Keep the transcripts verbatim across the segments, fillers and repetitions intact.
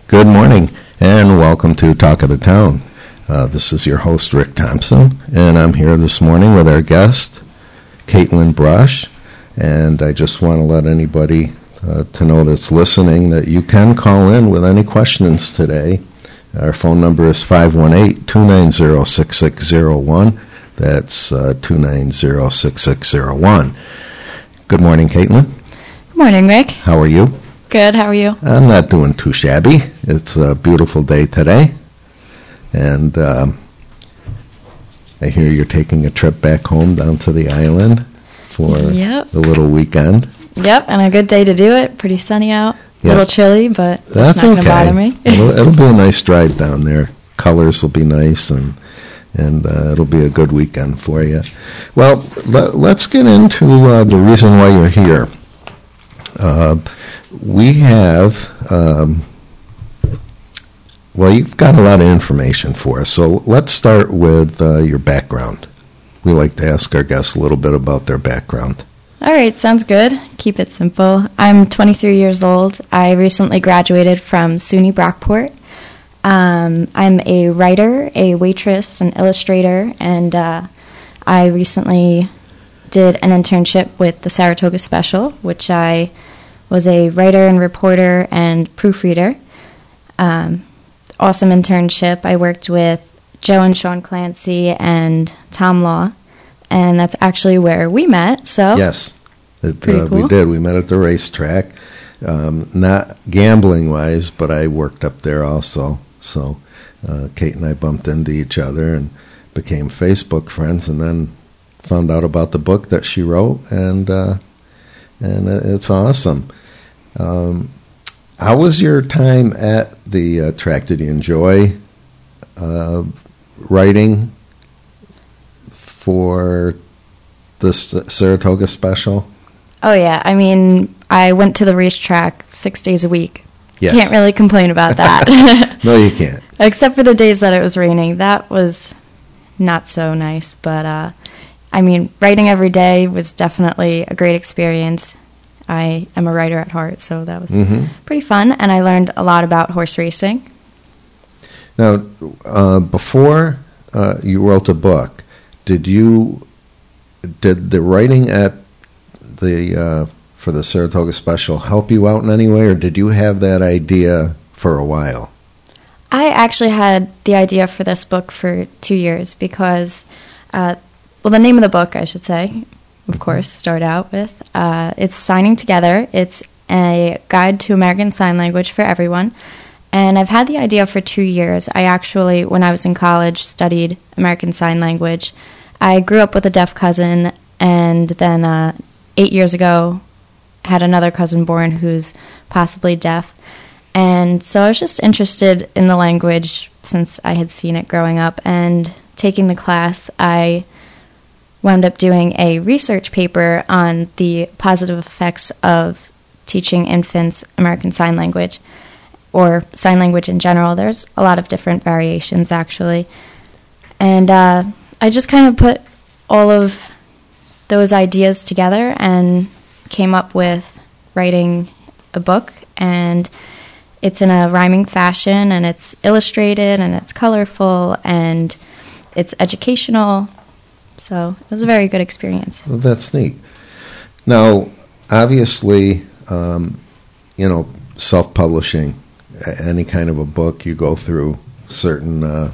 Good morning, and welcome to Talk of the Town. Uh, this is your host, Rick Thompson, and I'm here this morning with our guest, Caitlin Brush, and I just want to let anybody uh, to know that's listening that you can call in with any questions today. Our phone number is five one eight, two nine zero, six six zero one. That's uh, two nine zero, six six zero one. Good morning, Caitlin. Good morning, Rick. How are you? Good. How are you? I'm not doing too shabby. It's a beautiful day today, and um, I hear you're taking a trip back home down to the island for Yep. the little weekend. Yep, and a good day to do it. Pretty sunny out. A Yep. little chilly, but That's it's not okay. going to bother me. it'll, it'll be a nice drive down there. Colors will be nice, and and uh, it'll be a good weekend for you. Well, let, let's get into uh, the reason why you're here. Uh, we have, um, well, you've got a lot of information for us, so let's start with uh, your background. We like to ask our guests a little bit about their background. All right, sounds good. Keep it simple. I'm twenty-three years old. I recently graduated from SUNY Brockport. Um, I'm a writer, a waitress, an illustrator, and uh, I recently did an internship with the Saratoga Special, which I was a writer and reporter and proofreader. Um, awesome internship. I worked with Joe and Sean Clancy and Tom Law, and that's actually where we met. So Yes, it, Pretty uh, cool. we did. We met at the racetrack. Um, not gambling-wise, but I worked up there also. So uh, Kate and I bumped into each other and became Facebook friends, and then found out about the book that she wrote, and uh, and it's awesome. Um, how was your time at the uh, track? Did you enjoy uh, writing for the S- Saratoga Special? Oh, yeah. I mean, I went to the racetrack six days a week. Yes. Can't really complain about that. No, you can't. Except for the days that it was raining. That was not so nice. But, uh, I mean, writing every day was definitely a great experience. I am a writer at heart, so that was hmm pretty fun. And I learned a lot about horse racing. Now, uh, before uh, you wrote the book, did you did the writing at the uh, for the Saratoga Special help you out in any way, or did you have that idea for a while? I actually had the idea for this book for two years because, uh, well, the name of the book, I should say, of course, start out with, uh, it's Signing Together. It's a guide to American Sign Language for everyone. And I've had the idea for two years. I actually, when I was in college, studied American Sign Language. I grew up with a deaf cousin, and then uh, eight years ago, had another cousin born who's possibly deaf. And so I was just interested in the language since I had seen it growing up. And taking the class, I wound up doing a research paper on the positive effects of teaching infants American Sign Language, or sign language in general. There's a lot of different variations, actually. And uh, I just kind of put all of those ideas together and came up with writing a book. And it's in a rhyming fashion, and it's illustrated, and it's colorful, and it's educational. So it was a very good experience. Well, that's neat. Now, obviously, um, you know, self-publishing, a- any kind of a book, you go through certain, uh,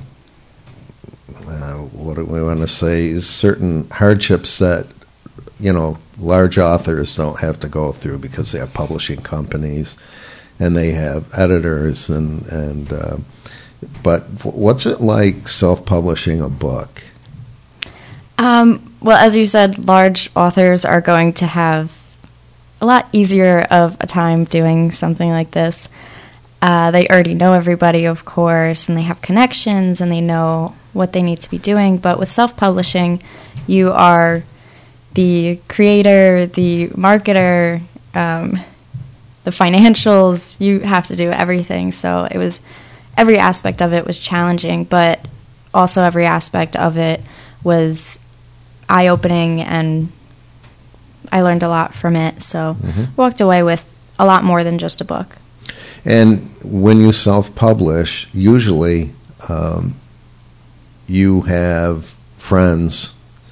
uh, what do we want to say, certain hardships that, you know, large authors don't have to go through because they have publishing companies and they have editors and, and uh, but what's it like self-publishing a book? Um, well, as you said, large authors are going to have a lot easier of a time doing something like this. Uh, they already know everybody, of course, and they have connections, and they know what they need to be doing. But with self-publishing, you are the creator, the marketer, um, the financials. You have to do everything. So it was, every aspect of it was challenging, but also every aspect of it was eye-opening, and I learned a lot from it. So Mm-hmm. walked away with a lot more than just a book. And when you self-publish, usually um, you have friends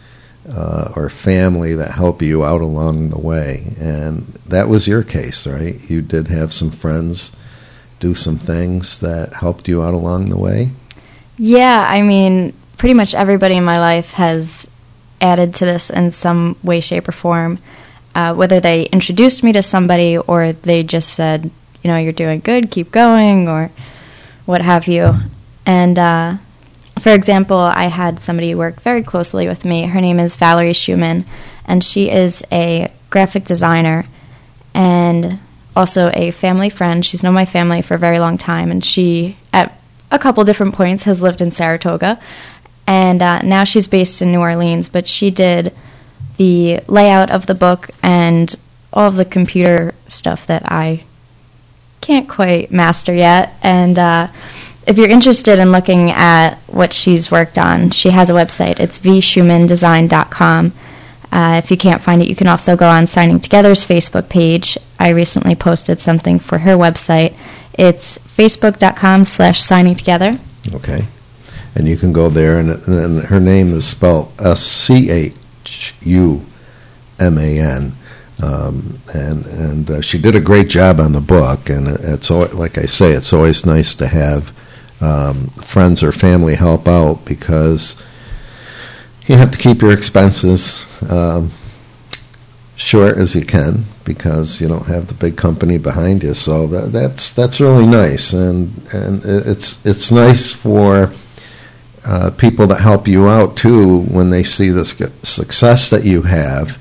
uh, or family that help you out along the way. And that was your case, right? You did have some friends do some things that helped you out along the way? Yeah, I mean, pretty much everybody in my life has added to this in some way, shape, or form. Uh, whether they introduced me to somebody or they just said, you know, you're doing good, keep going, or what have you. And uh, for example, I had somebody work very closely with me. Her name is Valerie Schumann, and she is a graphic designer and also a family friend. She's known my family for a very long time, and she, at a couple different points, has lived in Saratoga. And uh, now she's based in New Orleans, but she did the layout of the book and all of the computer stuff that I can't quite master yet. And uh, if you're interested in looking at what she's worked on, she has a website. It's v schumann design dot com. Uh, if you can't find it, you can also go on Signing Together's Facebook page. I recently posted something for her website. It's facebook.com slash signing together. Okay. And you can go there, and, and her name is spelled S C H U M A N. Um, and and uh, she did a great job on the book, and it's always, like I say, it's always nice to have um, friends or family help out, because you have to keep your expenses um, short as you can, because you don't have the big company behind you. So that, that's that's really nice, and and it's it's nice for uh, people that help you out too, when they see the success that you have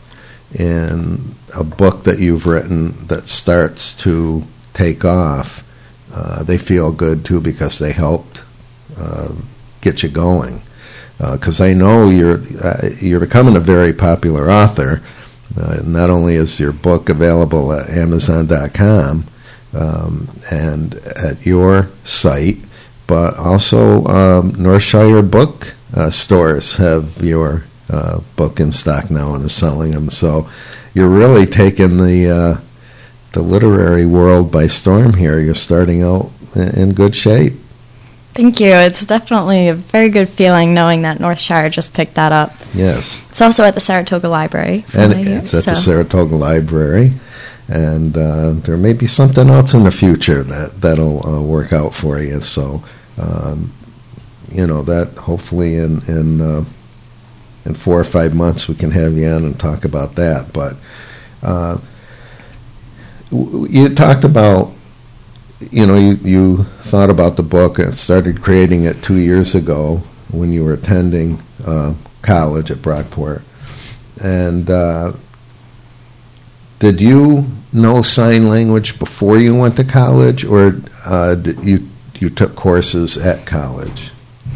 in a book that you've written that starts to take off. Uh, they feel good too, because they helped uh, get you going. Because uh, I know you're uh, you're becoming a very popular author. Uh, not only is your book available at amazon dot com um, and at your site, but also um, Northshire book uh, stores have your uh, book in stock now and is selling them. So you're really taking the uh, the literary world by storm here. You're starting out in good shape. Thank you. It's definitely a very good feeling knowing that Northshire just picked that up. Yes. It's also at the Saratoga Library. And it's at so. the Saratoga Library. And uh, there may be something else in the future that, that'll uh, work out for you. So, um, you know, that hopefully in, in, uh, in four or five months we can have you on and talk about that. But uh, w- you talked about, you know, you, you thought about the book and started creating it two years ago when you were attending uh, college at Brockport. And uh, did you know sign language before you went to college, or uh, did you you took courses at college?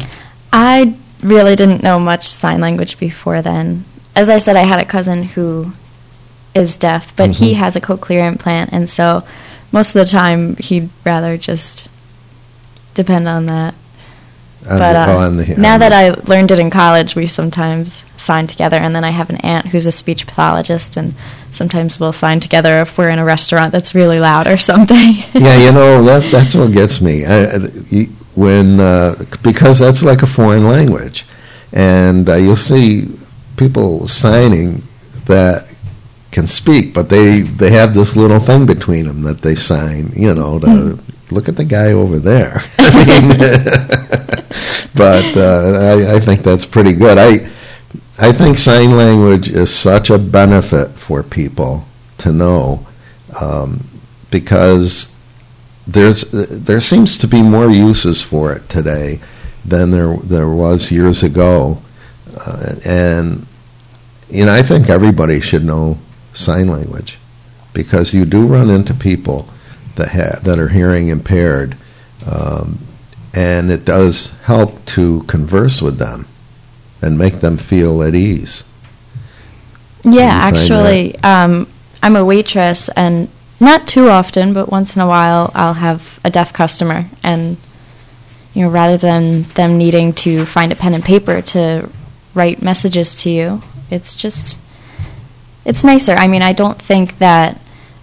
I really didn't know much sign language before then. As I said, I had a cousin who is deaf, but mm-hmm. he has a cochlear implant, and so most of the time he'd rather just depend on that. On but the, uh, oh, on the, now on that the, I learned it in college, we sometimes sign together, and then I have an aunt who's a speech pathologist, and sometimes we'll sign together if we're in a restaurant that's really loud or something. Yeah, you know, that that's what gets me. I, you, when uh, because that's like a foreign language, and uh, you'll see people signing that can speak, but they, they have this little thing between them that they sign, you know, to mm. look at the guy over there. I mean, but uh, I, I think that's pretty good. I I think sign language is such a benefit for people to know, um, because there's there seems to be more uses for it today than there there was years ago, uh, and you know, I think everybody should know sign language, because you do run into people that ha- that are hearing impaired, um, and it does help to converse with them and make them feel at ease. Yeah, actually, um, I'm a waitress, and not too often, but once in a while, I'll have a deaf customer, and you know, rather than them needing to find a pen and paper to write messages to you, it's just, it's nicer. I mean, I don't think that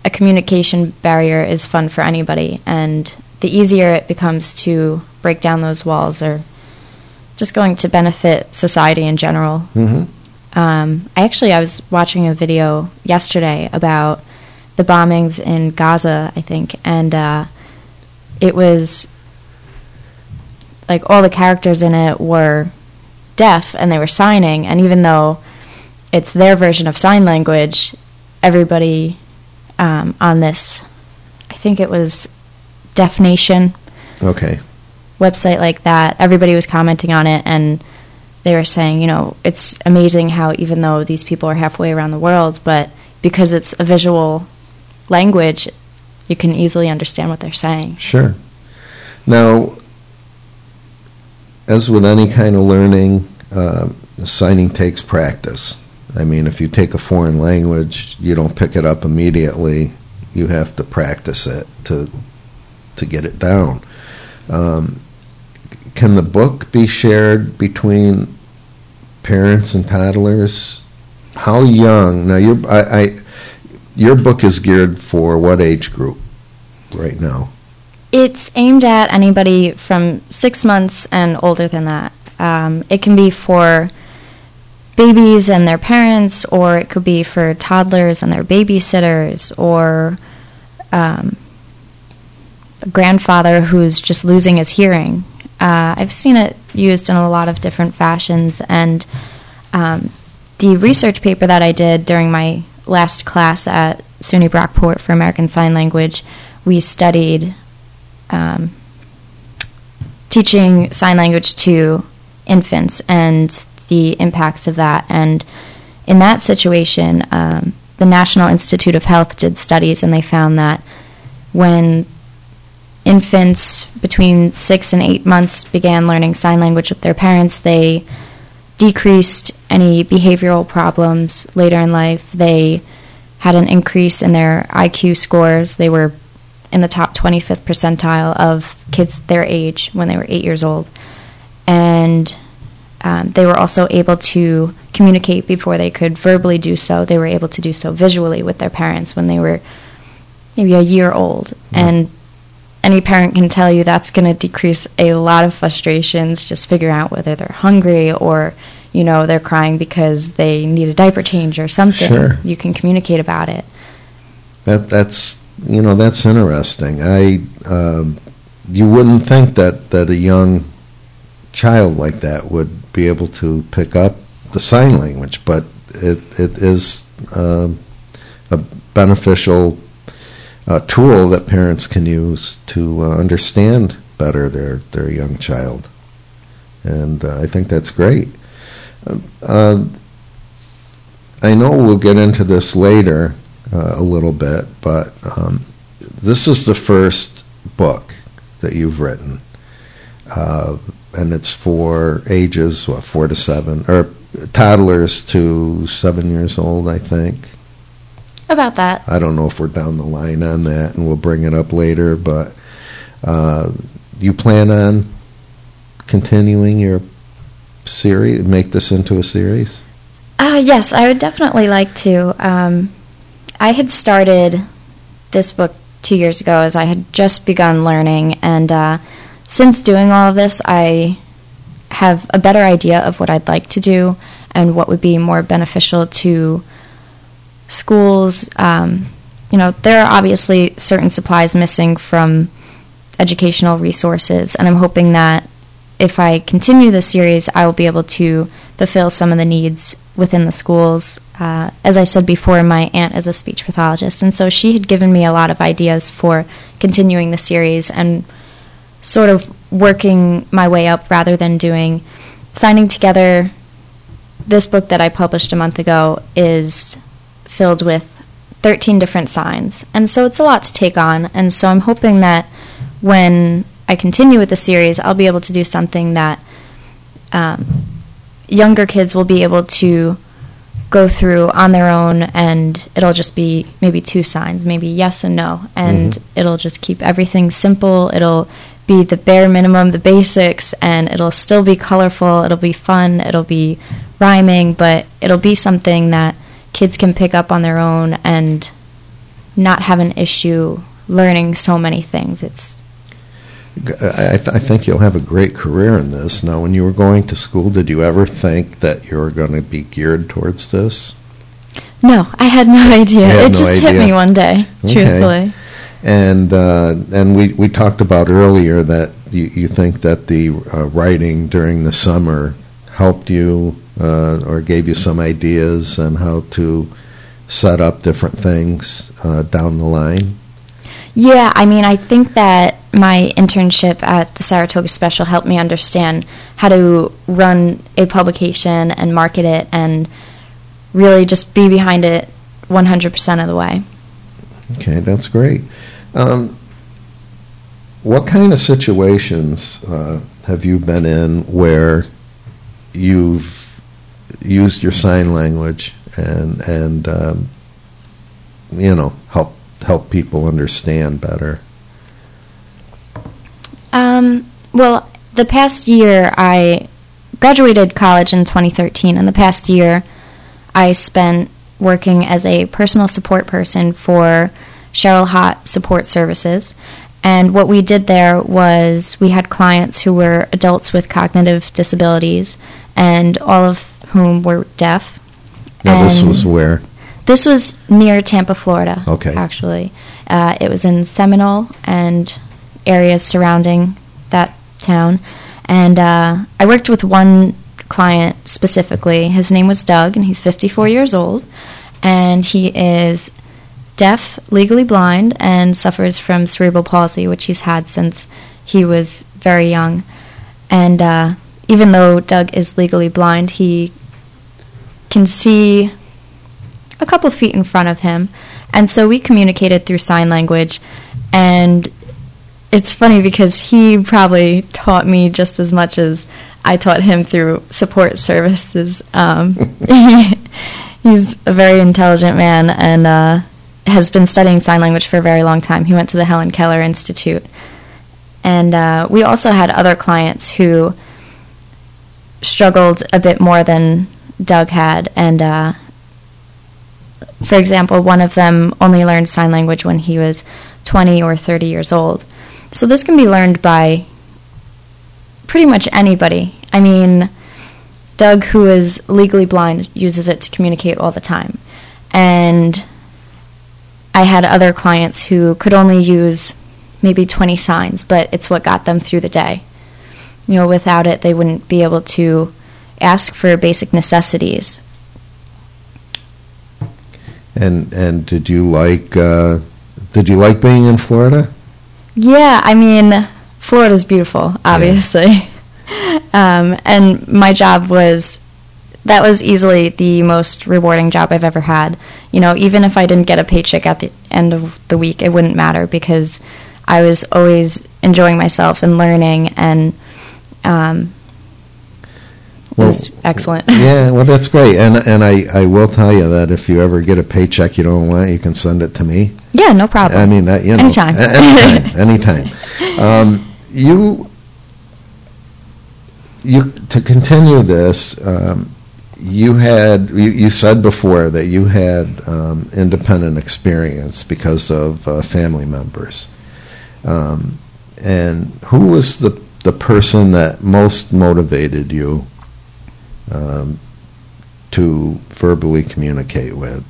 a communication barrier is fun for anybody, and the easier it becomes to break down those walls are just going to benefit society in general. Mm-hmm. Um, I actually, I was watching a video yesterday about the bombings in Gaza, I think, and uh, it was like all the characters in it were deaf and they were signing, and even though it's their version of sign language, everybody um, on this, I think it was Deaf Nation Okay. website like that, everybody was commenting on it, and they were saying, you know, it's amazing how even though these people are halfway around the world, but because it's a visual language, you can easily understand what they're saying. Sure. Now, as with any kind of learning, uh, signing takes practice. I mean, if you take a foreign language, you don't pick it up immediately. You have to practice it to to get it down. Um, can the book be shared between parents and toddlers? How young? Now, your I, I your book is geared for what age group right now? It's aimed at anybody from six months and older than that. Um, it can be for babies and their parents, or it could be for toddlers and their babysitters, or um, a grandfather who's just losing his hearing. Uh, I've seen it used in a lot of different fashions, and um, the research paper that I did during my last class at SUNY Brockport for American Sign Language, we studied um, teaching sign language to infants and the impacts of that. And in that situation, um, the National Institute of Health did studies, and they found that when infants between six and eight months began learning sign language with their parents, they decreased any behavioral problems later in life. They had an increase in their I Q scores. They were in the top twenty-fifth percentile of kids their age when they were eight years old. And um, they were also able to communicate before they could verbally do so. They were able to do so visually with their parents when they were maybe a year old. Mm-hmm. And any parent can tell you that's going to decrease a lot of frustrations, just figuring out whether they're hungry or, you know, they're crying because they need a diaper change or something. Sure. You can communicate about it. That that's you know that's interesting. I uh, you wouldn't think that, that a young child like that would be able to pick up the sign language, but it it is uh, a beneficial uh, tool that parents can use to uh, understand better their, their young child, and uh, I think that's great. Uh, uh, I know we'll get into this later uh, a little bit, but um, this is the first book that you've written, uh, and it's for ages, what, four to seven, or toddlers to seven years old, I think. About that. I don't know if we're down the line on that, and we'll bring it up later, but uh, you plan on continuing your series, make this into a series? Uh, yes, I would definitely like to. Um, I had started this book two years ago as I had just begun learning, and uh, since doing all of this, I have a better idea of what I'd like to do and what would be more beneficial to schools. Um, you know, there are obviously certain supplies missing from educational resources, and I'm hoping that if I continue this series, I will be able to fulfill some of the needs within the schools. Uh, as I said before, my aunt is a speech pathologist, and so she had given me a lot of ideas for continuing the series and sort of working my way up rather than doing, signing together. This book that I published a month ago is filled with thirteen different signs, and so it's a lot to take on, and so I'm hoping that when I continue with the series, I'll be able to do something that um, younger kids will be able to go through on their own, and it'll just be maybe two signs, maybe yes and no, and mm-hmm. it'll just keep everything simple. It'll be the bare minimum, the basics, and it'll still be colorful, it'll be fun, it'll be rhyming, but it'll be something that kids can pick up on their own and not have an issue learning so many things. It's I, th- I think you'll have a great career in this. Now, when you were going to school, did you ever think that you were going to be geared towards this? No, I had no idea. Had it no just idea. hit me one day, Okay. truthfully. And uh, and we, we talked about earlier that you, you think that the uh, writing during the summer helped you uh, or gave you some ideas on how to set up different things uh, down the line. Yeah, I mean, I think that my internship at the Saratoga Special helped me understand how to run a publication and market it and really just be behind it one hundred percent of the way. Okay, that's great. Um, what kind of situations uh, have you been in where you've used your sign language and and um, you know help help people understand better? Um, well, the past year, I graduated college in twenty thirteen, and the past year I spent working as a personal support person for Cheryl Hott Support Services. And what we did there was we had clients who were adults with cognitive disabilities, and all of whom were deaf. Now, this And was where? This was near Tampa, Florida, Okay. actually. Uh, it was in Seminole and areas surrounding that town. And uh, I worked with one client specifically. His name was Doug, and he's fifty-four years old. And he is deaf, legally blind, and suffers from cerebral palsy, which he's had since he was very young. And uh, even though Doug is legally blind, he can see a couple feet in front of him. And so we communicated through sign language. And it's funny because he probably taught me just as much as I taught him through support services. Um, he, he's a very intelligent man and uh, has been studying sign language for a very long time. He went to the Helen Keller Institute. And uh, we also had other clients who struggled a bit more than Doug had. And uh, for example, one of them only learned sign language when he was twenty or thirty years old. So this can be learned by pretty much anybody. I mean, Doug, who is legally blind, uses it to communicate all the time. And I had other clients who could only use maybe twenty signs, but it's what got them through the day. You know, without it, they wouldn't be able to ask for basic necessities. And and did you like uh, did you like being in Florida? Yeah, I mean, Florida's beautiful, obviously. Yeah. um, and my job was, that was easily the most rewarding job I've ever had. You know, even if I didn't get a paycheck at the end of the week, it wouldn't matter because I was always enjoying myself and learning, and um, Well, it was excellent. Yeah, well, that's great. And and I, I will tell you that if you ever get a paycheck you don't want, you can send it to me. Yeah, no problem. I mean, uh, you know, Anytime. a- anytime, anytime. Um, you, you to continue this. Um, you had you, you said before that you had um, independent experience because of uh, family members. Um, and who was the the person that most motivated you um, to verbally communicate with?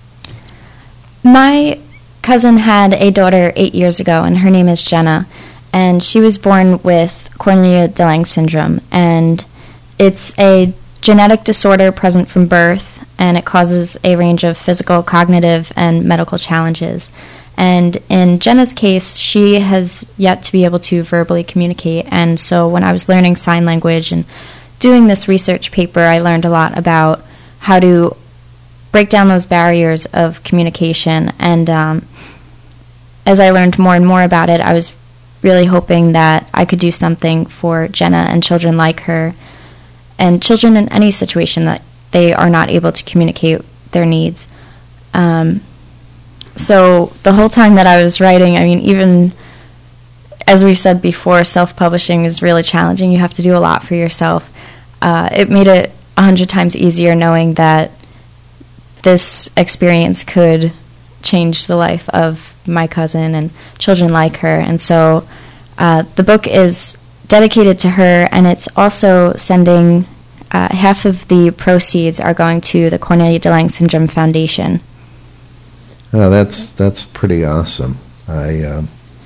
My cousin had a daughter eight years ago, and her name is Jenna, and she was born with Cornelia de Lange syndrome, and it's a genetic disorder present from birth, and it causes a range of physical, cognitive, and medical challenges. And in Jenna's case, she has yet to be able to verbally communicate, and so when I was learning sign language and doing this research paper, I learned a lot about how to break down those barriers of communication. And um, as I learned more and more about it, I was really hoping that I could do something for Jenna and children like her, and children in any situation that they are not able to communicate their needs. Um, so the whole time that I was writing, I mean, even as we said before, self-publishing is really challenging. You have to do a lot for yourself. Uh, it made it a hundred times easier knowing that this experience could changed the life of my cousin and children like her. And so uh, the book is dedicated to her, and it's also sending uh, half of the proceeds are going to the Cornelia de Lange Syndrome Foundation. Oh, that's that's pretty awesome. I, uh,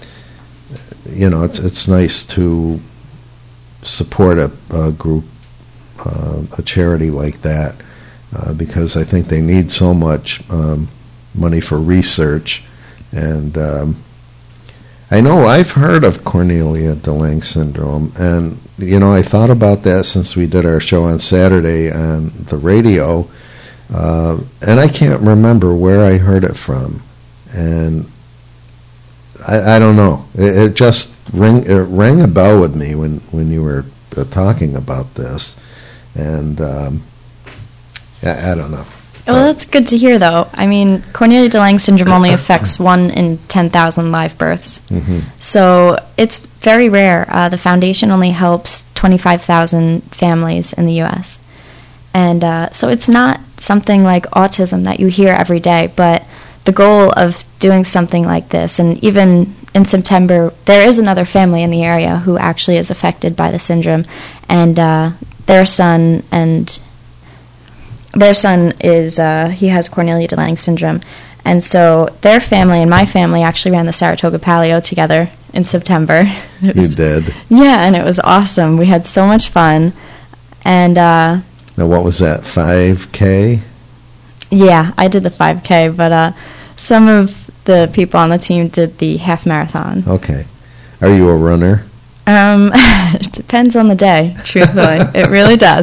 you know, it's it's nice to support a, a group, uh, a charity like that, uh, because I think they need so much um, money for research. And um, I know I've heard of Cornelia de Lange syndrome, and you know, I thought about that since we did our show on Saturday on the radio, uh, and I can't remember where I heard it from, and I, I don't know. It, it just ring it rang a bell with me when when you were uh, talking about this, and um, I, I don't know. Well, that's good to hear, though. I mean, Cornelia de Lange syndrome only affects one in ten thousand live births. Mm-hmm. So it's very rare. Uh, the foundation only helps twenty-five thousand families in the U S And uh, so it's not something like autism that you hear every day, but the goal of doing something like this, and even in September, there is another family in the area who actually is affected by the syndrome, and uh, their son and their son is, uh, he has Cornelia de Lange syndrome, and so their family and my family actually ran the Saratoga Palio together in September. You did? Yeah, and it was awesome. We had so much fun, and uh, now what was that, five K? Yeah, I did the five K, but uh, some of the people on the team did the half marathon. Okay. Are you a runner? Um, it depends on the day, truthfully. It really does.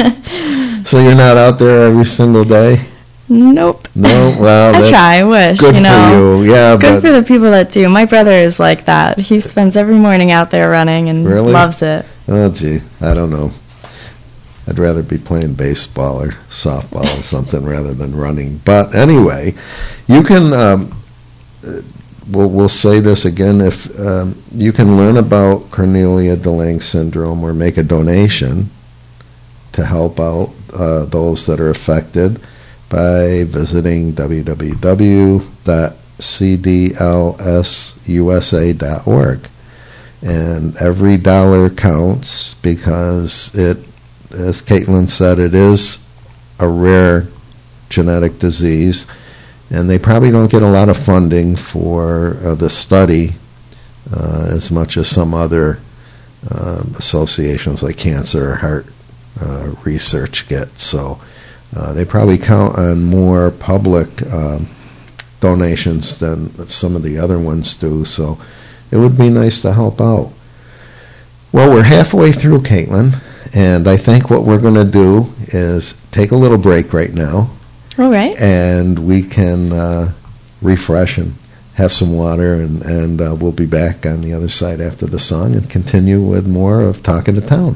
So you're not out there every single day? Nope. No? Well, I try, I wish. Good you know, for you. Yeah, good but for the people that do. My brother is like that. He spends every morning out there running and really? loves it. Oh, gee. I don't know. I'd rather be playing baseball or softball or something rather than running. But anyway, you can, um, we'll, we'll say this again, if um, you can learn about Cornelia de Lange syndrome or make a donation to help out uh, those that are affected by visiting w w w dot c d l s u s a dot org. And every dollar counts because it, as Caitlin said, it is a rare genetic disease, and they probably don't get a lot of funding for uh, the study uh, as much as some other uh, associations like cancer or heart uh, research get. So uh, they probably count on more public uh, donations than some of the other ones do. So it would be nice to help out. Well, we're halfway through, Caitlin, and I think what we're going to do is take a little break right now. All right. And we can uh, refresh and have some water, and, and uh, we'll be back on the other side after the song and continue with more of Talking to Town.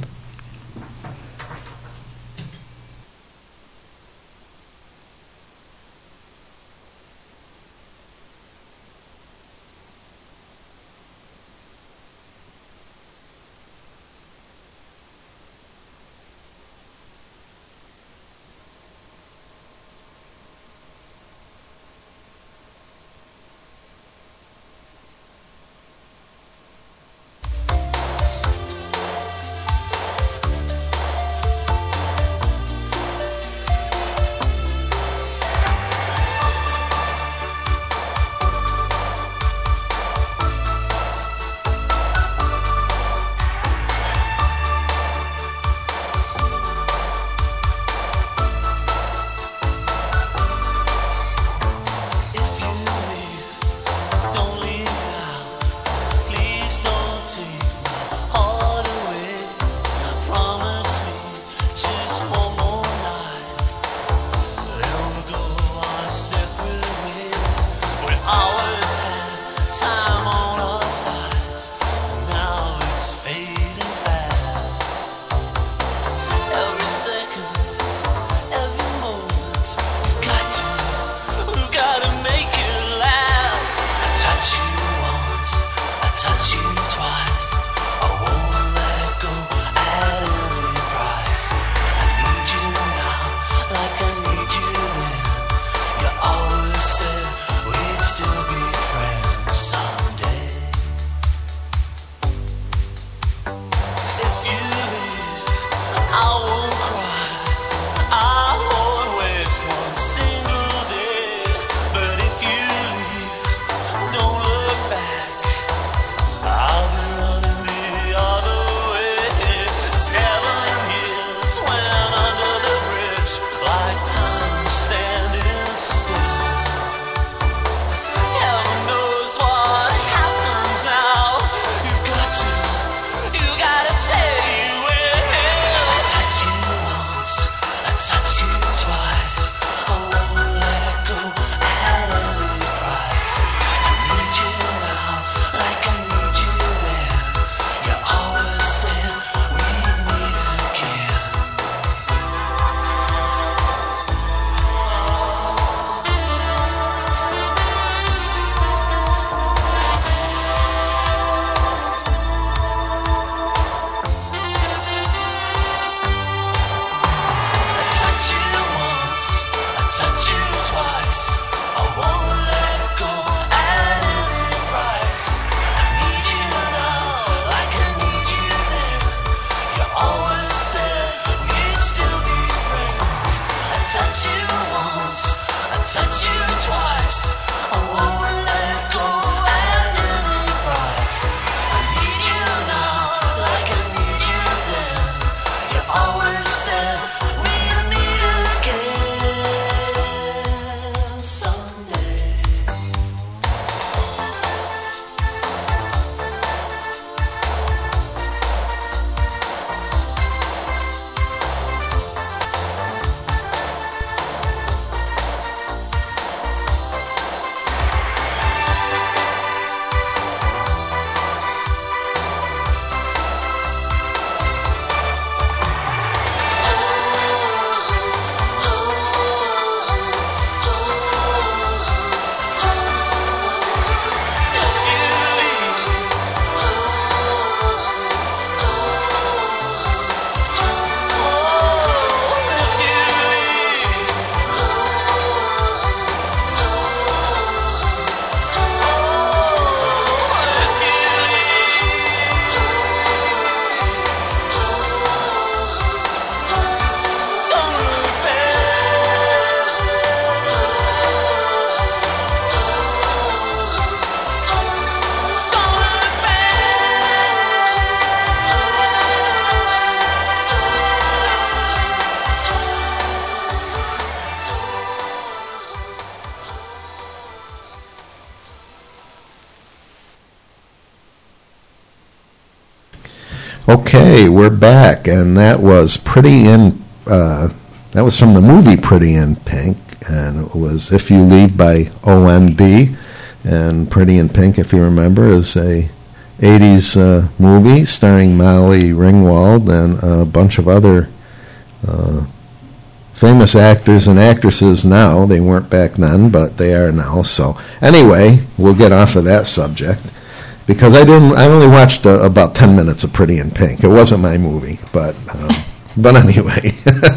Okay, we're back, and that was Pretty in, uh, that was from the movie Pretty in Pink, and it was If You Leave by O M D, and Pretty in Pink, if you remember, is a eighties uh, movie starring Molly Ringwald and a bunch of other uh, famous actors and actresses now. They weren't back then, but they are now. So anyway, we'll get off of that subject because I didn't. I only watched uh, about ten minutes of Pretty in Pink. It wasn't my movie, but um, but anyway.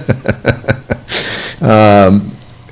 um,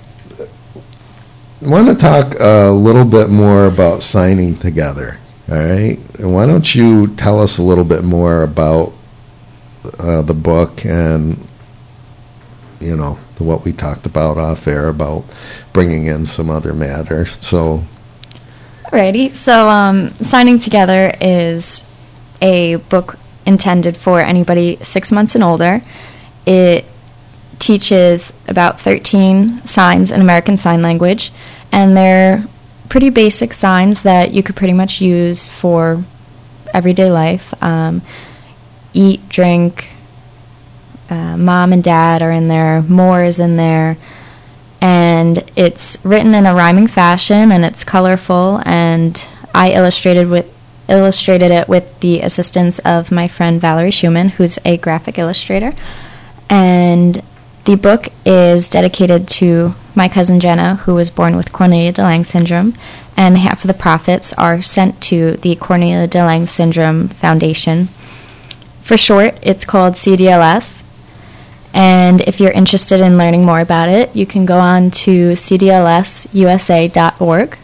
I want to talk a little bit more about Signing Together. All right. Why don't you tell us a little bit more about uh, the book and, you know, what we talked about off air about bringing in some other matter. So, alrighty. So, um, Signing Together is a book intended for anybody six months and older. It teaches about thirteen signs in American Sign Language, and they're pretty basic signs that you could pretty much use for everyday life. Um, eat, drink, uh, mom and dad are in there, more is in there, and it's written in a rhyming fashion, and it's colorful, and I illustrated with illustrated it with the assistance of my friend Valerie Schumann, who's a graphic illustrator, and the book is dedicated to my cousin Jenna, who was born with Cornelia de Lange syndrome, and half of the profits are sent to the Cornelia de Lange Syndrome Foundation. For short, it's called C D L S, and if you're interested in learning more about it, you can go on to c d l s u s a dot org.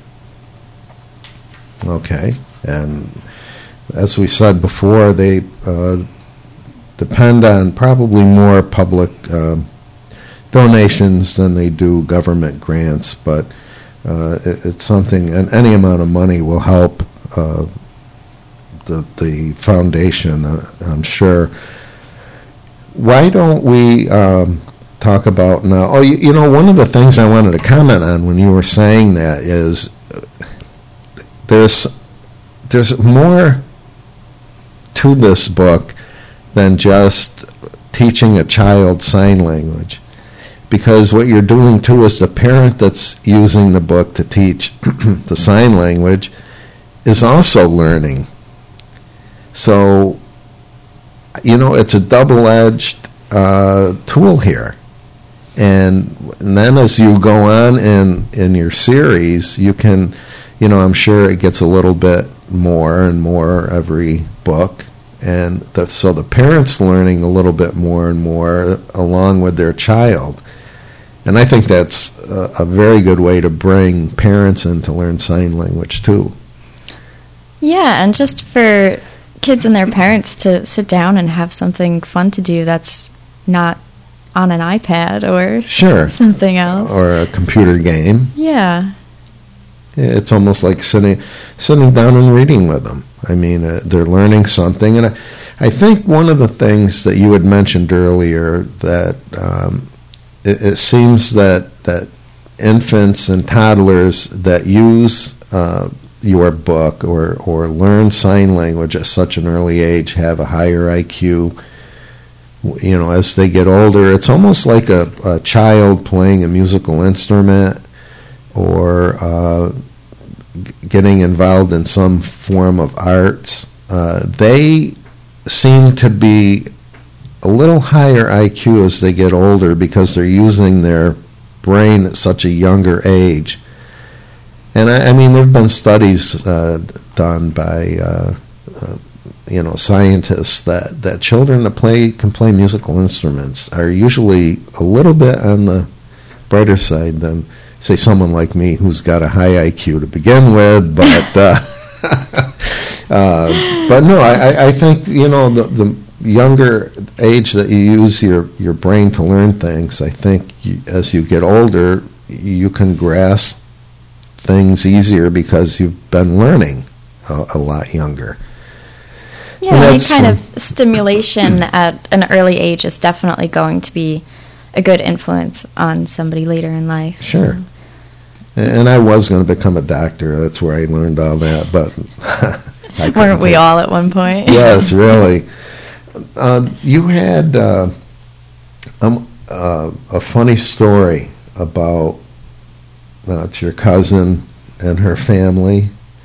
Okay, and as we said before, they uh, depend on probably more public um, donations than they do government grants, but uh, it, it's something, and any amount of money will help uh, the the foundation, uh, I'm sure. Why don't we um, talk about now? Oh, you, you know, one of the things I wanted to comment on when you were saying that is uh, there's there's more to this book than just teaching a child sign language. Because what you're doing, too, is the parent that's using the book to teach the sign language is also learning. So, you know, it's a double-edged uh, tool here. And, and then as you go on in, in your series, you can, you know, I'm sure it gets a little bit more and more every book. And the, so the parent's learning a little bit more and more along with their child. And I think that's a, a very good way to bring parents in to learn sign language, too. Yeah, and just for kids and their parents to sit down and have something fun to do that's not on an iPad or sure. something else. Or a computer game. Yeah. It's almost like sitting sitting down and reading with them. I mean, uh, they're learning something. And I, I think one of the things that you had mentioned earlier that um, it, it seems that, that infants and toddlers that use uh, your book or, or learn sign language at such an early age have a higher I Q. You know, as they get older, it's almost like a, a child playing a musical instrument or uh, g- getting involved in some form of arts. Uh, they seem to be a little higher I Q as they get older because they're using their brain at such a younger age. And I, I mean, there have been studies uh, done by uh, uh, you know scientists that, that children that play can play musical instruments are usually a little bit on the brighter side than, say, someone like me who's got a high I Q to begin with. But uh, uh, but no, I, I think you know the the younger age that you use your, your brain to learn things, I think you, as you get older, you can grasp things easier because you've been learning a, a lot younger. Yeah, any kind of stimulation at an early age is definitely going to be a good influence on somebody later in life. Sure. So. And I was going to become a doctor. That's where I learned all that. But weren't we all at one point? Yes, really. Um, you had uh, um, uh, a funny story about uh, it's your cousin and her family.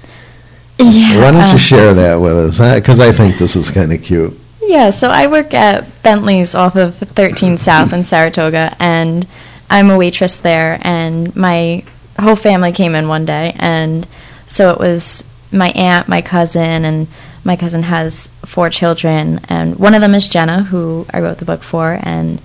Yeah. Why don't you um, share that with us? Because I think this is kind of cute. Yeah, so I work at Bentley's off of thirteen South in Saratoga, and I'm a waitress there, and my whole family came in one day, and so it was my aunt, my cousin, and my cousin has four children, and one of them is Jenna, who I wrote the book for, and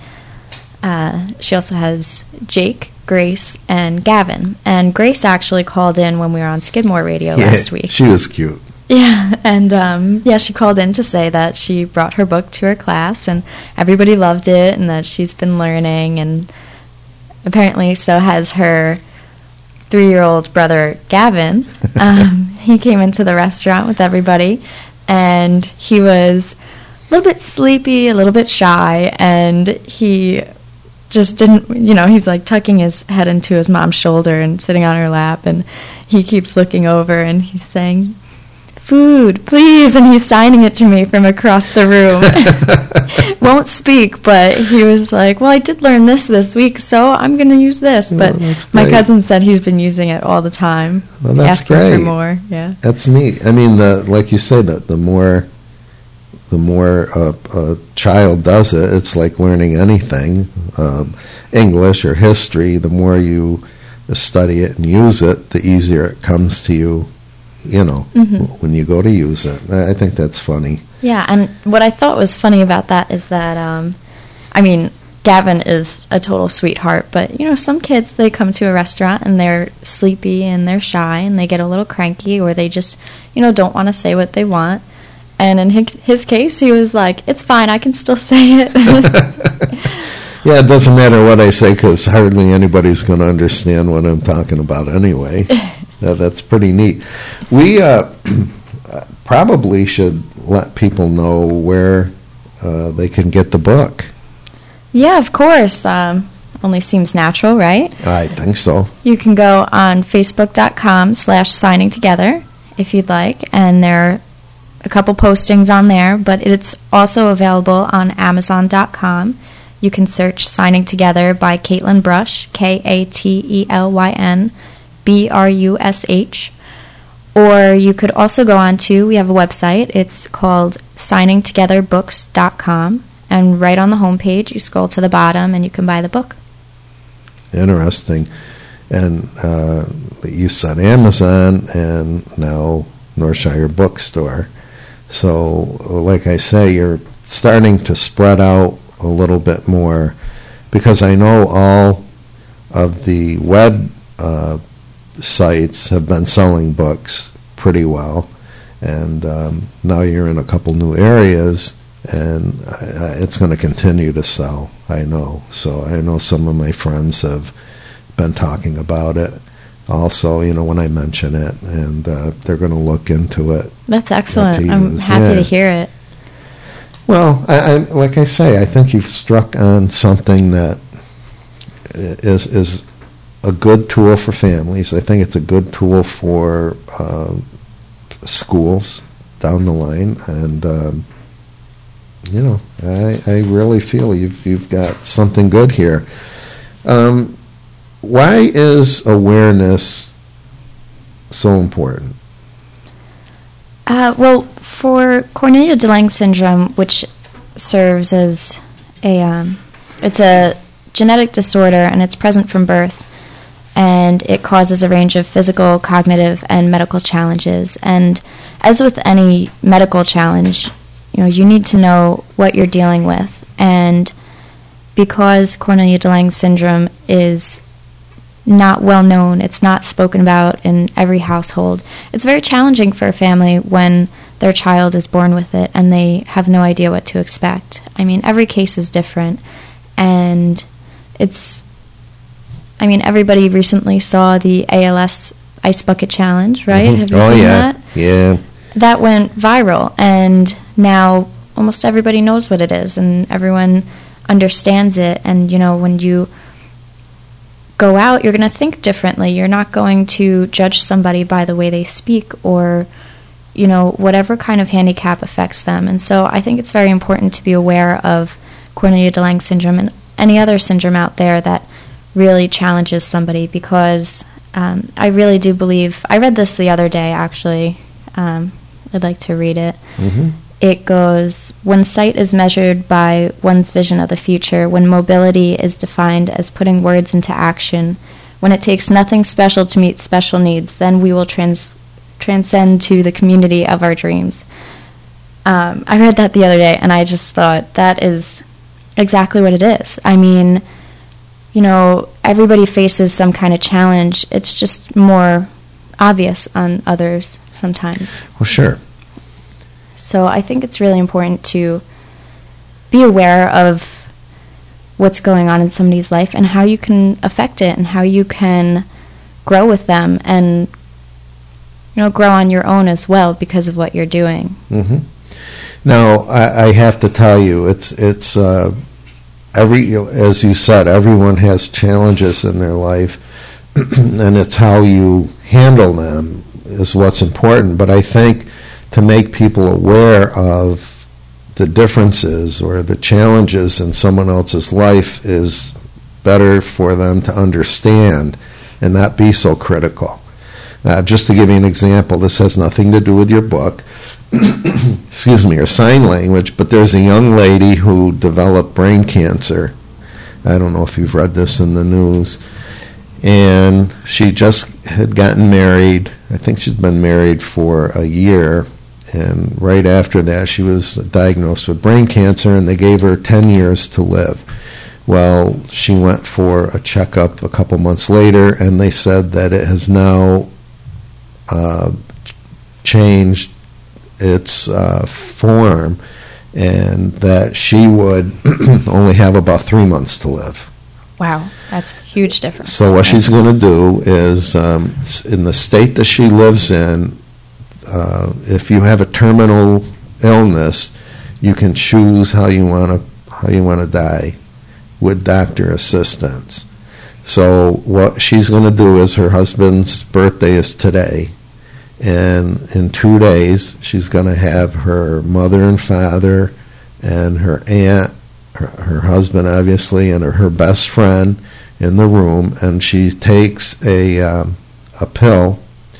uh, she also has Jake, Grace, and Gavin. And Grace actually called in when we were on Skidmore Radio Yeah, last week. she was cute. Yeah, and um, yeah, she called in to say that she brought her book to her class, and everybody loved it, and that she's been learning, and apparently so has her three-year-old brother, Gavin. Um, he came into the restaurant with everybody, and he was a little bit sleepy, a little bit shy, and he just didn't, you know, he's like tucking his head into his mom's shoulder and sitting on her lap, and he keeps looking over, and he's saying, "Food, please," and he's signing it to me from across the room. Won't speak, but he was like, "Well, I did learn this this week, so I'm going to use this." But well, my cousin said he's been using it all the time, well, that's asking great. for more. Yeah, that's neat. I mean, the, like you said, the, the more the more a, a child does it, it's like learning anything, um, English or history. The more you study it and use it, the easier it comes to you. You know, mm-hmm. when you go to use it. I think that's funny. Yeah, and what I thought was funny about that is that, um, I mean, Gavin is a total sweetheart, but, you know, some kids, they come to a restaurant and they're sleepy and they're shy and they get a little cranky, or they just, you know, don't want to say what they want. And in his case, he was like, "It's fine, I can still say it." Yeah, it doesn't matter what I say because hardly anybody's going to understand what I'm talking about anyway. Uh, that's pretty neat. We uh, probably should let people know where uh, they can get the book. Yeah, of course. Um, only seems natural, right? I think so. You can go on facebook.com slash signing together if you'd like, and there are a couple postings on there, but it's also available on amazon dot com. You can search Signing Together by Caitlin Brush, K A T E L Y N B R U S H. Or you could also go on to, we have a website, it's called signing together books dot com, and right on the homepage you scroll to the bottom and you can buy the book. Interesting. And uh, you said Amazon and now Northshire Bookstore. So, like I say, you're starting to spread out a little bit more, because I know all of the web uh, sites have been selling books pretty well, and um, now you're in a couple new areas, and uh, it's going to continue to sell, I know. So I know some of my friends have been talking about it also, you know, when I mention it, and uh, they're going to look into it. That's excellent. I'm happy yeah. to hear it. Well, I, I, like I say, I think you've struck on something that is is a good tool for families. I think it's a good tool for uh, schools down the line, and um, you know, I, I really feel you've you've got something good here. Um, why is awareness so important? Uh, well, for Cornelia de Lange syndrome, which serves as a, um, it's a genetic disorder, and it's present from birth, and it causes a range of physical, cognitive, and medical challenges. And as with any medical challenge, you know, you need to know what you're dealing with. And because Cornelia de Lange syndrome is not well known, it's not spoken about in every household, it's very challenging for a family when their child is born with it and they have no idea what to expect. I mean, every case is different, and it's, I mean, everybody recently saw the A L S Ice Bucket Challenge, right? Mm-hmm. Have you oh, seen yeah. that? Yeah. That went viral, and now almost everybody knows what it is, and everyone understands it. And, you know, when you go out, you're going to think differently. You're not going to judge somebody by the way they speak or you know, whatever kind of handicap affects them. And so I think it's very important to be aware of Cornelia de Lange syndrome and any other syndrome out there that really challenges somebody, because um, I really do believe, I read this the other day actually, um, I'd like to read it. Mm-hmm. It goes, when sight is measured by one's vision of the future, when mobility is defined as putting words into action, when it takes nothing special to meet special needs, then we will trans- transcend to the community of our dreams. Um, I read that the other day, and I just thought that is exactly what it is. I mean, you know, everybody faces some kind of challenge. It's just more obvious on others sometimes. Well, sure. So I think it's really important to be aware of what's going on in somebody's life and how you can affect it and how you can grow with them and, you know, grow on your own as well because of what you're doing. Mm-hmm. Now, I, I have to tell you, it's it's uh, every as you said, everyone has challenges in their life, and it's how you handle them is what's important. But I think to make people aware of the differences or the challenges in someone else's life is better for them to understand and not be so critical. Uh, just to give you an example, this has nothing to do with your book, excuse me, or sign language, but there's a young lady who developed brain cancer. I don't know if you've read this in the news. And she just had gotten married. I think she'd been married for a year. And right after that, she was diagnosed with brain cancer, and they gave her ten years to live. Well, she went for a checkup a couple months later, and they said that it has now uh, changed its uh, form, and that she would only have about three months to live. Wow, that's a huge difference. So what she's going to do is, um, in the state that she lives in, Uh, if you have a terminal illness, you can choose how you want to how you want to die with doctor assistance. So what she's going to do is, her husband's birthday is today, and in two days she's going to have her mother and father and her aunt, her, her husband obviously, and her, her best friend in the room, and she takes a um, a pill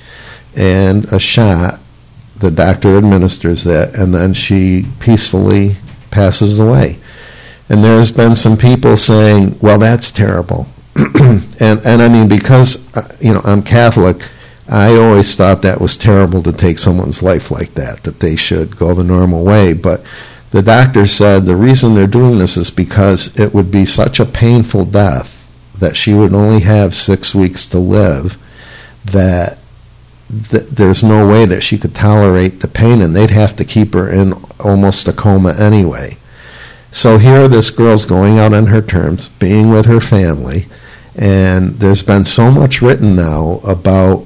and a shot. The doctor administers that, and then she peacefully passes away. And there's been some people saying, well, that's terrible. and and I mean, because, uh, you know, I'm Catholic, I always thought that was terrible to take someone's life like that, that they should go the normal way. But the doctor said the reason they're doing this is because it would be such a painful death that she would only have six weeks to live, that th- there's no way that she could tolerate the pain, and they'd have to keep her in almost a coma anyway. So here this girl's going out on her terms, being with her family, and there's been so much written now about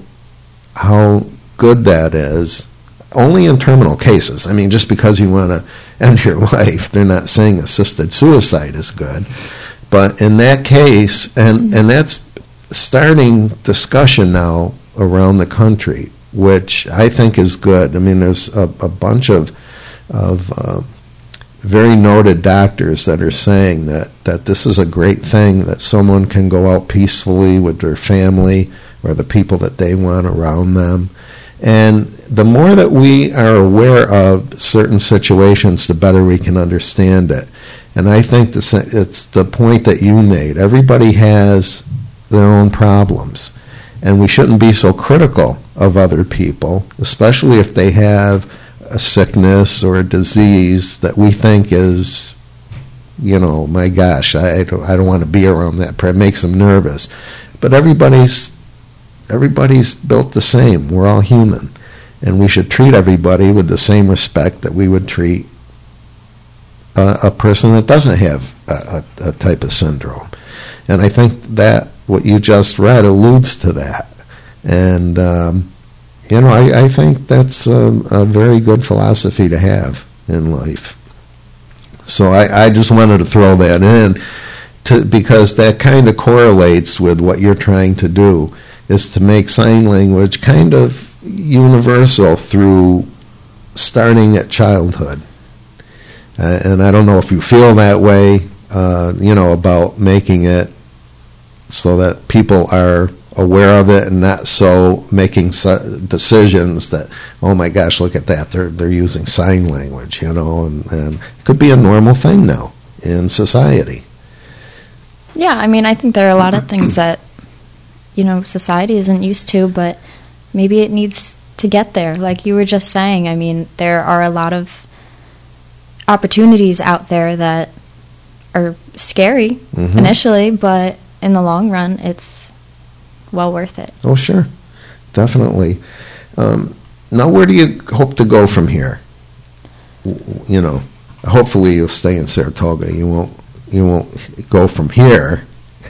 how good that is, only in terminal cases. I mean, just because you want to end your life, they're not saying assisted suicide is good. But in that case, and, and that's starting discussion now around the country, which I think is good. I mean, there's a, a bunch of of uh, very noted doctors that are saying that, that this is a great thing, that someone can go out peacefully with their family or the people that they want around them. And the more that we are aware of certain situations, the better we can understand it. And I think this, it's the point that you made. Everybody has their own problems, and we shouldn't be so critical of other people, especially if they have a sickness or a disease that we think is, you know, my gosh, I don't, I don't want to be around that. It makes them nervous. But everybody's everybody's built the same. We're all human, and we should treat everybody with the same respect that we would treat a, a person that doesn't have a, a, a type of syndrome. And I think that what you just read alludes to that. And um, you know, I, I think that's a, a very good philosophy to have in life. So I, I just wanted to throw that in, to, because that kind of correlates with what you're trying to do, is to make sign language kind of universal through starting at childhood. Uh, and I don't know if you feel that way, uh, you know, about making it so that people are aware of it and not so making su- decisions that, oh my gosh, look at that, they're they're using sign language, you know, and, and it could be a normal thing now in society. Yeah, I mean, I think there are a lot of things that, you know, society isn't used to, but maybe it needs to get there. Like you were just saying, I mean, there are a lot of opportunities out there that are scary mm-hmm. initially, but in the long run, it's well worth it. Oh, sure. Definitely. Um, now, where do you hope to go from here? You know, hopefully you'll stay in Saratoga. You won't you won't go from here.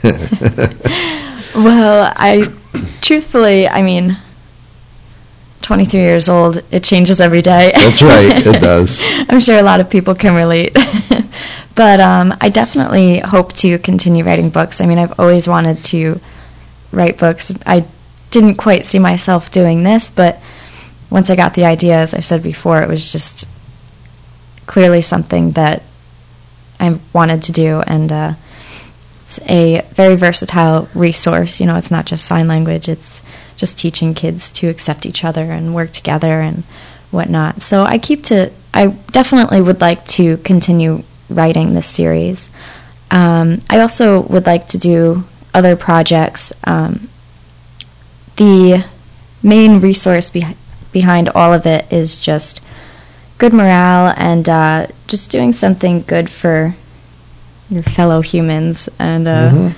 Well, I truthfully, I mean, twenty-three years old, it changes every day. That's right, it does. I'm sure a lot of people can relate. But um, I definitely hope to continue writing books. I mean, I've always wanted to write books. I didn't quite see myself doing this, but once I got the idea, as I said before, it was just clearly something that I wanted to do, and uh, it's a very versatile resource. You know, it's not just sign language, it's just teaching kids to accept each other and work together and whatnot. So I keep to, I definitely would like to continue writing this series. Um, I also would like to do other projects. Um, the main resource be- behind all of it is just good morale and uh, just doing something good for your fellow humans. And uh, mm-hmm.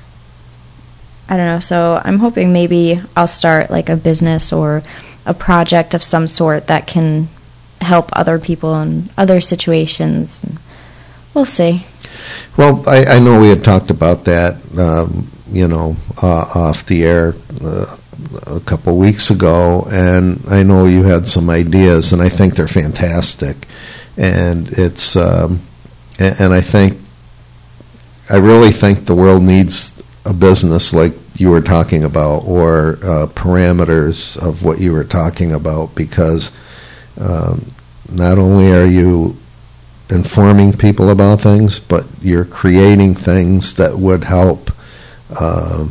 I don't know, so I'm hoping maybe I'll start like a business or a project of some sort that can help other people in other situations. We'll see. Well, I, I know we had talked about that, um, you know, uh, off the air uh, a couple weeks ago, and I know you had some ideas, and I think they're fantastic. And it's, um, and, and I think, I really think the world needs a business like you were talking about, or uh, parameters of what you were talking about, because um, not only are you informing people about things, but you're creating things that would help, uh,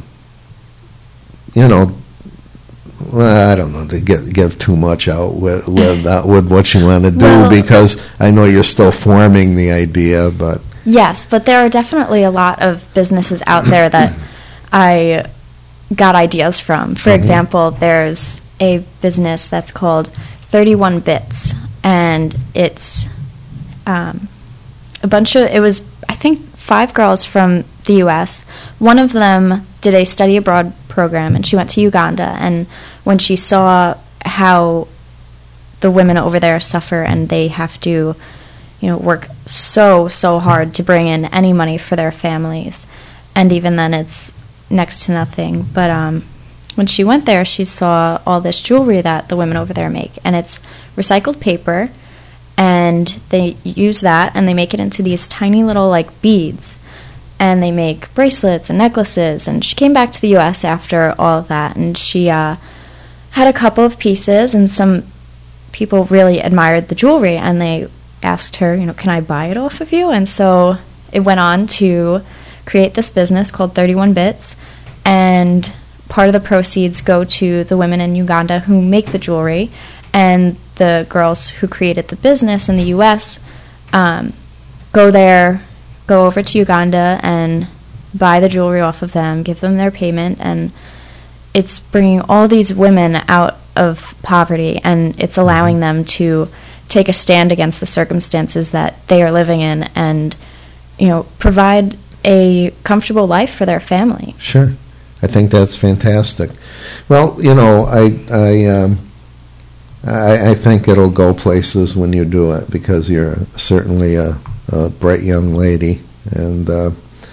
you know, well, I don't know, to get, give too much out with, with, uh, with what you want to do, well, because I know you're still forming the idea, but... Yes, but there are definitely a lot of businesses out there that I got ideas from. For mm-hmm. example, there's a business that's called thirty-one bits, and it's um, a bunch of, it was, I think, five girls from the U S One of them did a study abroad program, and she went to Uganda, and when she saw how the women over there suffer, and they have to, you know, work so, so hard to bring in any money for their families, and even then it's next to nothing. But um, when she went there, she saw all this jewelry that the women over there make, and it's recycled paper, and they use that, and they make it into these tiny little, like, beads, and they make bracelets and necklaces. And she came back to the U S after all of that, and she uh, had a couple of pieces, and some people really admired the jewelry, and they asked her, you know, can I buy it off of you? And so it went on to create this business called thirty-one bits, and part of the proceeds go to the women in Uganda who make the jewelry, and the girls who created the business in the U S um, go there, go over to Uganda and buy the jewelry off of them, give them their payment, and it's bringing all these women out of poverty, and it's allowing them to take a stand against the circumstances that they are living in, and, you know, provide a comfortable life for their family. Sure. I think that's fantastic. Well, you know, I I um, I, I think it'll go places when you do it, because you're certainly a, a bright young lady, and uh,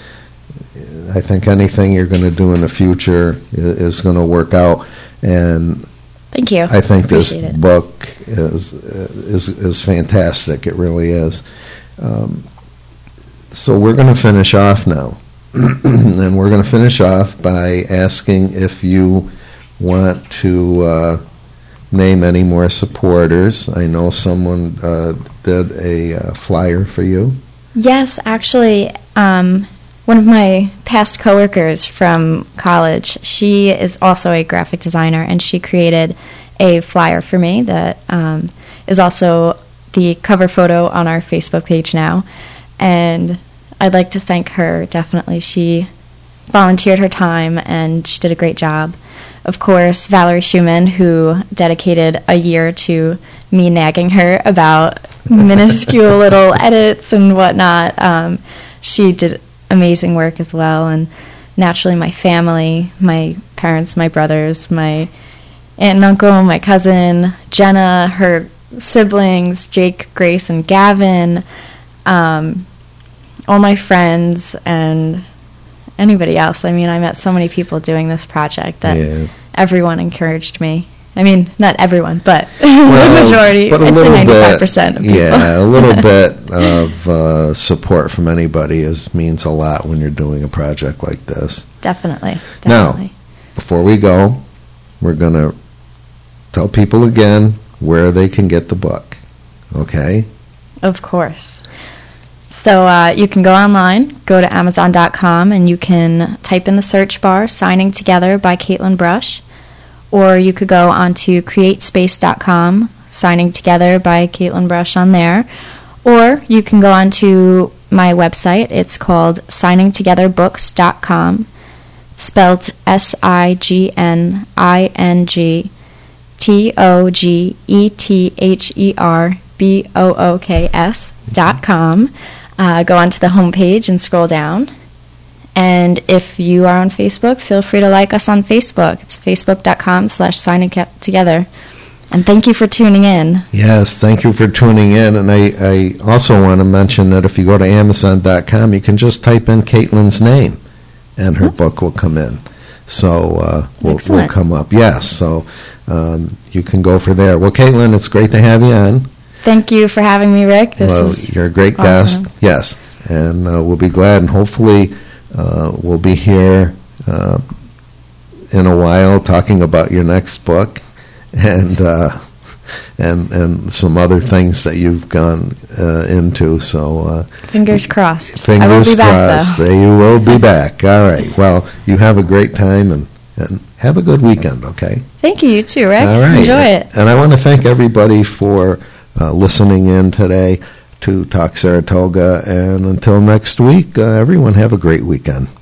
I think anything you're going to do in the future is, is going to work out. And thank you. I think this it. book is is is fantastic. It really is. Um, so we're going to finish off now. And we're going to finish off by asking if you want to uh, name any more supporters. I know someone uh, did a uh, flyer for you. Yes, actually, um, one of my past coworkers from college, she is also a graphic designer, and she created a flyer for me that um, is also the cover photo on our Facebook page now. And I'd like to thank her, definitely. She volunteered her time, and she did a great job. Of course, Valerie Schumann, who dedicated a year to me nagging her about minuscule little edits and whatnot. Um, she did amazing work as well. And naturally, my family, my parents, my brothers, my aunt and uncle, my cousin, Jenna, her siblings, Jake, Grace, and Gavin, um, all my friends, and anybody else. I mean, I met so many people doing this project that Yeah. everyone encouraged me. I mean, not everyone, but Well, the majority. but a I'd say little ninety-five percent bit, of people. yeah, a little bit of uh, support from anybody is means a lot when you're doing a project like this. Definitely. Now, Definitely. before we go, we're going to tell people again where they can get the book. Okay? Of course. So uh, you can go online, go to amazon dot com, and you can type in the search bar Signing Together by Caitlin Brush. Or you could go onto create space dot com, Signing Together by Caitlin Brush on there. Or you can go onto my website. It's called signing together books dot com, spelled S I G N I N G T O G E T H E R B O O K S dot com. Uh, go onto the homepage and scroll down. And if you are on Facebook, feel free to like us on Facebook. It's facebook dot com slash signing together. And thank you for tuning in. Yes, thank you for tuning in. And I, I also want to mention that if you go to amazon dot com, you can just type in Caitlin's name, and her mm-hmm. book will come in. So uh, we'll, we'll come up. Yes, so um, you can go for there. Well, Caitlin, it's great to have you on. Thank you for having me, Rick. This well, is you're a great awesome. guest. Yes, and uh, we'll be glad, and hopefully uh, we'll be here uh, in a while talking about your next book and uh, and and some other things that you've gone uh, into. So uh, fingers crossed. Fingers I will be crossed. Back, though. You will be back. All right. Well, you have a great time, and, and have a good weekend. Okay. Thank you. You too, Rick. All right. Enjoy it. And I want to thank everybody for uh, listening in today to Talk Saratoga. And until next week, uh, everyone have a great weekend.